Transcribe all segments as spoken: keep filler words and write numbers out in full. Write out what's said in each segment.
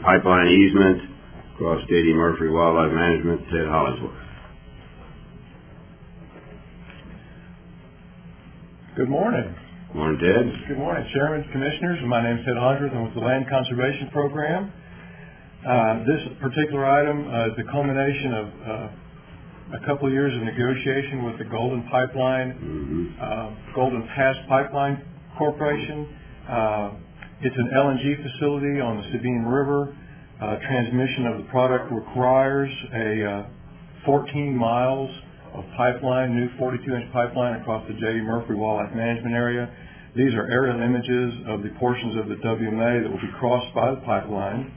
pipeline easement across J D Murphy Wildlife Management, Ted Hollingsworth. Good morning. Good morning, Ted. Good morning, Chairman, Commissioners. My name is Ted Hollingsworth. I'm with the Land Conservation Program. Uh, this particular item uh, is the culmination of uh, a couple of years of negotiation with the Golden Pipeline, Mm-hmm. uh, Golden Pass Pipeline Corporation. Uh, it's an L N G facility on the Sabine River. Uh, transmission of the product requires a uh, fourteen miles of pipeline, new forty-two inch pipeline across the J D Murphy Wildlife Management Area. These are aerial images of the portions of the W M A that will be crossed by the pipeline.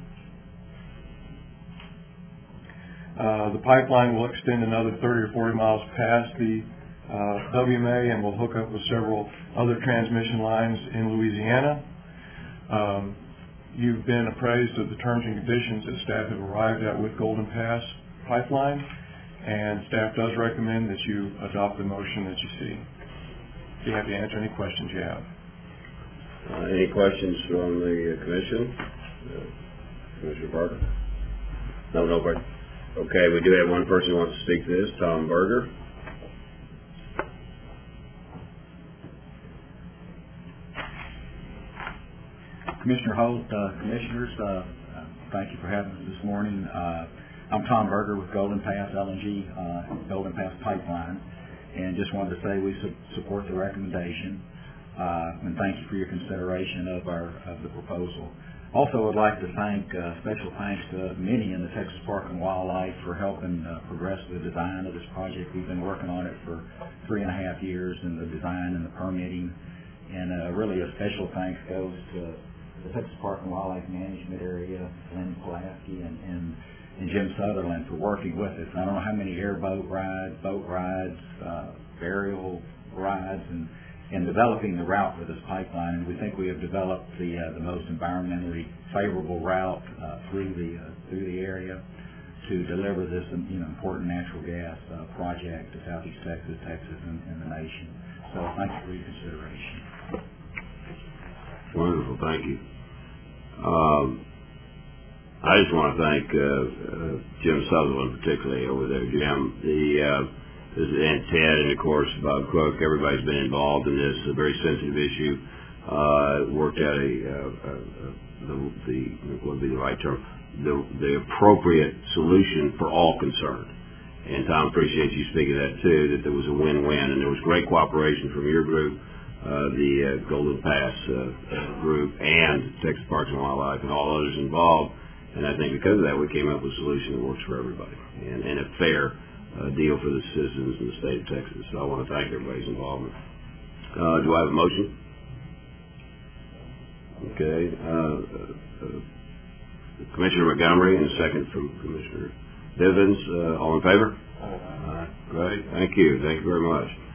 Uh, the pipeline will extend another thirty or forty miles past the uh, W M A and will hook up with several other transmission lines in Louisiana. Um, you've been appraised of the terms and conditions that staff have arrived at with Golden Pass Pipeline, and staff does recommend that you adopt the motion that you see. Be happy to answer any questions you have. Uh, any questions from the uh, Commission? Uh, Commissioner Parker? No, nobody. Okay, we do have one person who wants to speak to this, Tom Berger. Commissioner Holt, uh, Commissioners, uh, thank you for having us this morning. Uh, I'm Tom Berger with Golden Pass L N G, uh, Golden Pass Pipeline, and just wanted to say we su support the recommendation, uh, and thank you for your consideration of our of the proposal. Also, would like to thank uh, special thanks to Minnie and the Texas Park and Wildlife for helping uh, progress the design of this project. We've been working on it for three and a half years in the design and the permitting, and uh, really a special thanks goes to the Texas Park and Wildlife Management Area, Lynn Pulaski and, and, and Jim Sutherland for working with us. I don't know how many airboat rides, boat rides, uh, burial rides, and in developing the route for this pipeline, and we think we have developed the uh, the most environmentally favorable route uh, through the uh, through the area to deliver this um, you know important natural gas uh, project to Southeast Texas, Texas, and, and the nation. So thank you for your consideration. Wonderful, thank you. Um, I just want to thank uh, uh, Jim Sutherland particularly over there, Jim. The uh, and Ted, and of course Bob Cook. Everybody's been involved in this. A very sensitive issue. Uh, worked out a, uh, uh, the, the what would be the right term, the the appropriate solution for all concerned. And Tom, appreciates you speaking of that too. That there was a win-win, and there was great cooperation from your group, uh, the uh, Golden Pass uh, uh, group, and Texas Parks and Wildlife, and all others involved. And I think because of that, we came up with a solution that works for everybody and, and a fair Uh, deal for the citizens in the state of Texas. So I want to thank everybody's involvement. Uh, do I have a motion? Okay. Uh, uh, Commissioner Montgomery and a second from Commissioner Bivens. Uh, all in favor? Uh, great. Thank you. Thank you very much.